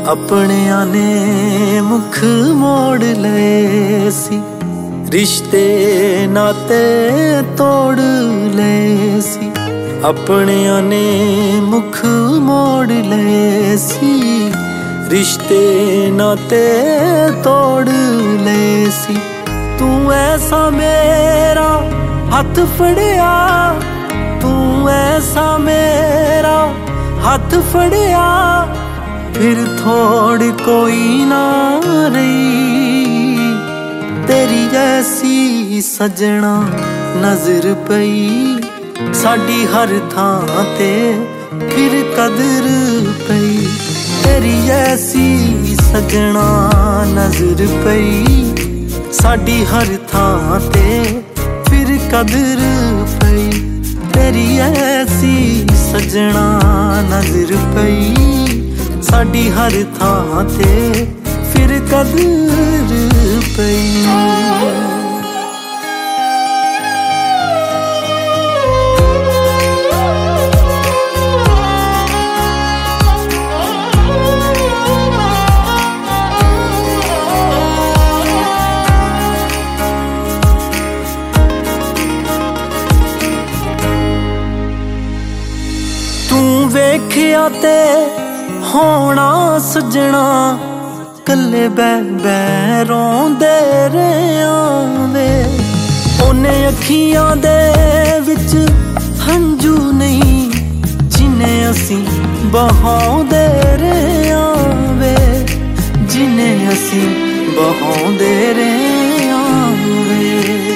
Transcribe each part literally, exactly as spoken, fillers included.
अपनियां ने मुख मोड़ लए सी, रिश्ते नाते तोड़ लए सी। अपनियां ने मुख मोड़ लए सी, रिश्ते नाते तोड़ लए सी। तू ऐसा मेरा हथ फड़िया, तू ऐसा मेरा हथ फड़िया, फिर थोड़ी कोई ना रही। तेरी जैसी सजना नजर पई, साडी हर थां ते फिर कदर पई। तेरी जैसी सजना नजर पई, साडी हर थां ते फिर कदर पई। तेरी ऐसी सजना नजर पई, साडी हर थां ते फिर कदर पई। तू वेखिया ते होना सजना, कल्ले बै बै रोंदे रहियां वे। ओने अखियां दे विच हंजू नहीं, जिन्हें असी बहाउंदे रहियां वे, जिन्हें असी बहाउंदे रहियां वे।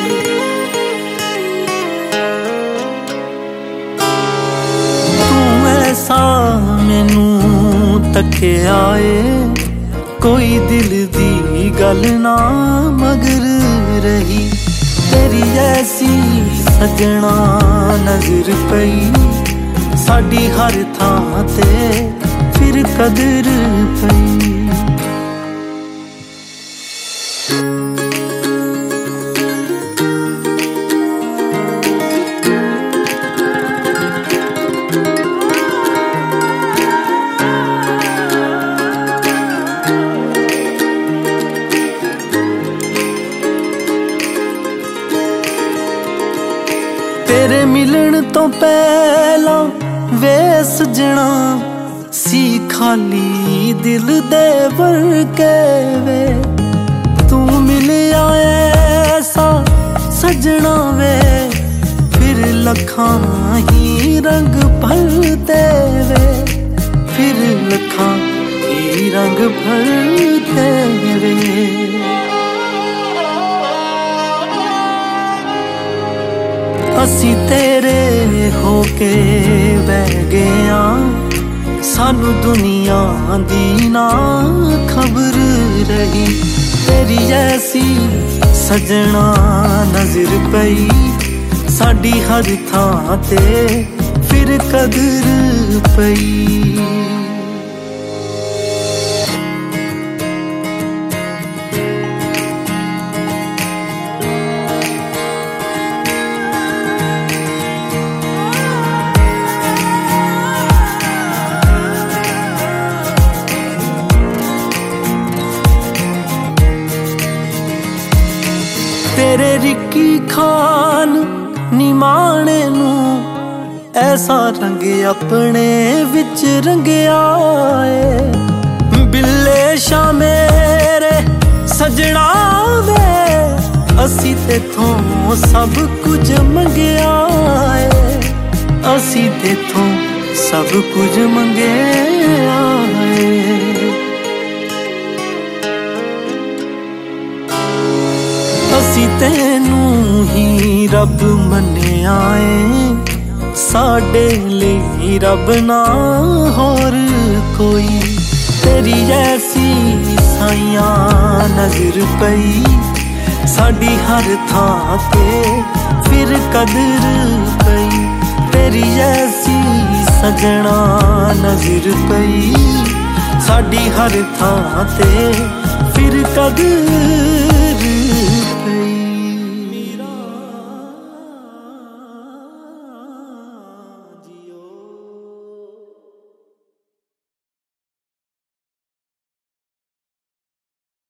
तू ऐसा मैनू तकिया ए, कोई दिल दी गल ना मगर रही। तेरी जैसी सजना नजर पई, साडी हर थां ते फिर कदर पई। तेरे मिलन तो पहला वे सजना, सी खाली दिल दे वर्के वे। तू मिलिया ऐसा सजना वे, फिर लखां ही रंग भरते वे, फिर लखां ही रंग भरते वे। असी तेरे होके बह गया, सानू दुनिया दी ना खबर रही। तेरी जैसी सजना नजर पई, साडी हर थां ते फिर कदर पई। तेरे रिक्की खान निमाणे नू ऐसा रंग अपने विच रंगिया ए। बिल्ले शा मेरे सजना वे, असी तेथों सब कुछ मंगिया ए, असी तेथों सब कुछ मंगिया ए। असी तेनू ही रब मन्निया ए, साडे लई रब ना होर कोई। तेरी जैसी साइयां नजर पई, साडी हर थां ते फिर कदर पई। तेरी जैसी सजना नजर पई, साडी हर थां ते फिर कदर